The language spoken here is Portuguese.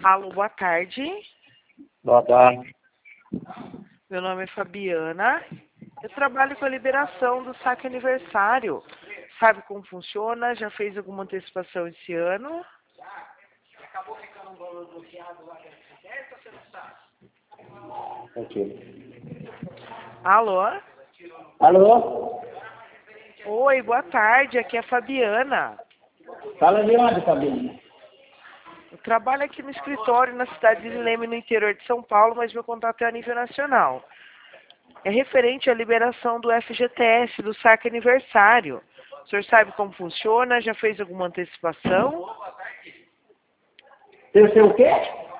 Alô, boa tarde. Boa tarde. Meu nome é Fabiana. Eu trabalho com a liberação do saque aniversário. Sabe como funciona? Já fez alguma antecipação esse ano? Acabou ficando um valor bloqueado lá dentro dessa, você não sabe? Ok. Alô? Alô? Oi, boa tarde. Aqui é a Fabiana. Fala de onde, Fabiana? Eu trabalho aqui no escritório na cidade de Leme, no interior de São Paulo, mas meu contato é a nível nacional. É referente à liberação do FGTS, do saque aniversário. O senhor sabe como funciona? Já fez alguma antecipação? Seu o quê?